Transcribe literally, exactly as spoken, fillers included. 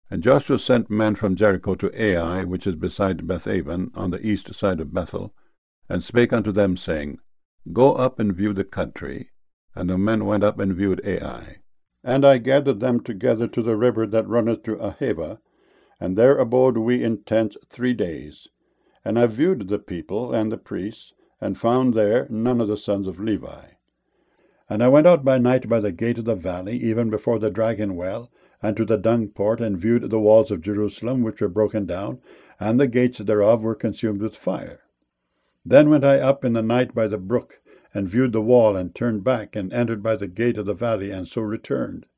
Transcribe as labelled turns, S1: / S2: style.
S1: And Joshua sent men from Jericho to Ai, which is beside Bethaven, on the east side of Bethel, and spake unto them, saying, Go up and view the country. And the men went up and viewed Ai. And I gathered them together to the river that runneth through Ahava, and there abode we in tents three days. And I viewed the people and the priests, and found there none of the sons of Levi. And I went out by night by the gate of the valley, even before the dragon well, and to the dung port, and viewed the walls of Jerusalem, which were broken down, and the gates thereof were consumed with fire. Then went I up in the night by the brook, and viewed the wall, and turned back, and entered by the gate of the valley, and so returned.